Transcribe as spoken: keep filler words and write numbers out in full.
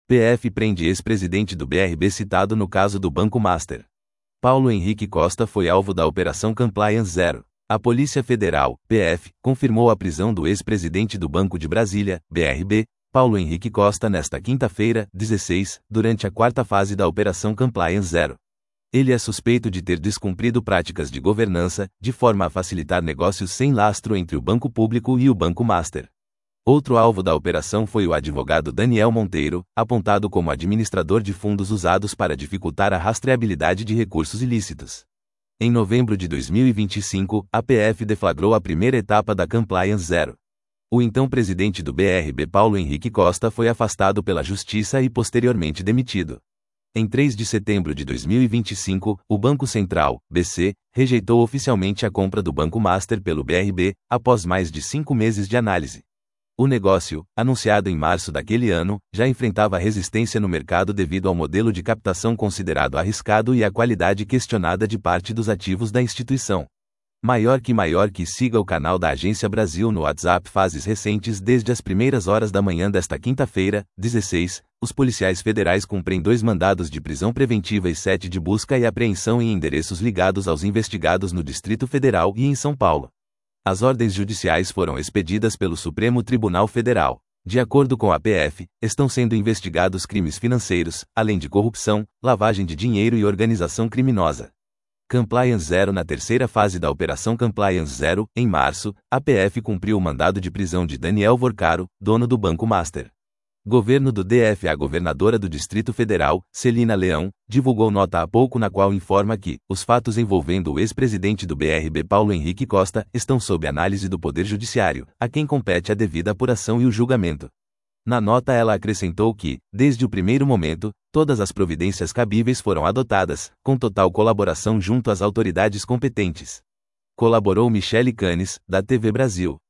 P F prende ex-presidente do B R B citado no caso do Banco Master. Paulo Henrique Costa foi alvo da Operação Compliance Zero. A Polícia Federal, P F, confirmou a prisão do ex-presidente do Banco de Brasília, B R B, Paulo Henrique Costa nesta quinta-feira, dezesseis, durante a quarta fase da Operação Compliance Zero. Ele é suspeito de ter descumprido práticas de governança, de forma a facilitar negócios sem lastro entre o Banco Público e o Banco Master. Outro alvo da operação foi o advogado Daniel Monteiro, apontado como administrador de fundos usados para dificultar a rastreabilidade de recursos ilícitos. Em novembro de dois mil e vinte e cinco, a P F deflagrou a primeira etapa da Compliance Zero. O então presidente do B R B, Paulo Henrique Costa, foi afastado pela Justiça e posteriormente demitido. Em três de setembro de dois mil e vinte e cinco, o Banco Central, B C, rejeitou oficialmente a compra do Banco Master pelo B R B, após mais de cinco meses de análise. O negócio, anunciado em março daquele ano, já enfrentava resistência no mercado devido ao modelo de captação considerado arriscado e à qualidade questionada de parte dos ativos da instituição. Maior que maior que siga o canal da Agência Brasil no WhatsApp. Fases recentes. Desde as primeiras horas da manhã desta quinta-feira, dezesseis, os policiais federais cumprem dois mandados de prisão preventiva e sete de busca e apreensão em endereços ligados aos investigados no Distrito Federal e em São Paulo. As ordens judiciais foram expedidas pelo Supremo Tribunal Federal. De acordo com a P F, estão sendo investigados crimes financeiros, além de corrupção, lavagem de dinheiro e organização criminosa. Compliance Zero. Na terceira fase da Operação Compliance Zero, em março, a P F cumpriu o mandado de prisão de Daniel Vorcaro, dono do Banco Master. Governo do D F. A governadora do Distrito Federal, Celina Leão, divulgou nota há pouco na qual informa que os fatos envolvendo o ex-presidente do B R B, Paulo Henrique Costa, estão sob análise do Poder Judiciário, a quem compete a devida apuração e o julgamento. Na nota ela acrescentou que, desde o primeiro momento, todas as providências cabíveis foram adotadas, com total colaboração junto às autoridades competentes. Colaborou Michele Canes, da T V Brasil.